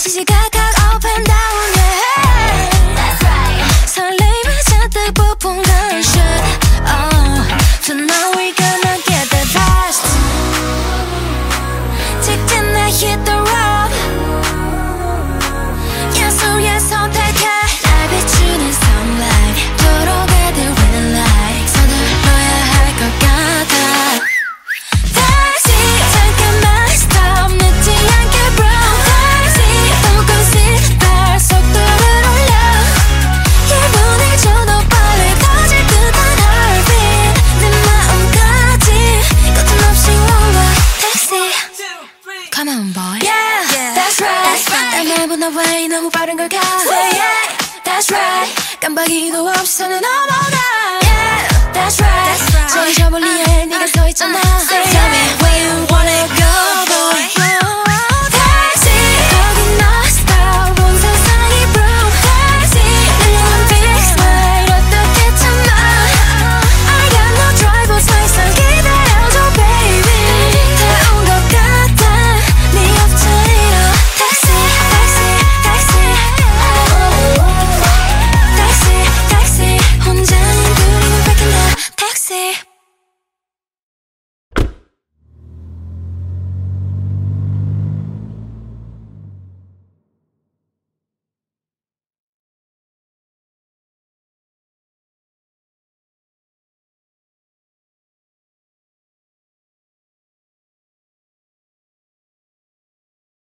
시시각각 up and down yeah That's right 설레임을 잔뜩 부푼 건 shit Oh Tonight we gonna get the best 직진 내 hit the road 예술의 선택해 날 비추는 sunlight 도로가 될 winning light 서둘러야 할 것 같아 다시 잠깐만 stop 늦지 않게 bro 다시 조금씩 달 속도를 올려 기분이 줘도 빨리 터질 듯한 heartbeat 내 마음까지 거침없이 올라 taxi Come on boy Yeah that's right 날보다 왜 너무 빠른 걸까 Say yeah That's right 깜빡이도 없이 서는 넘어가 Yeah That's right 저기 저 멀리에 네가 서 있잖아 Say Tell me where you wanna go boy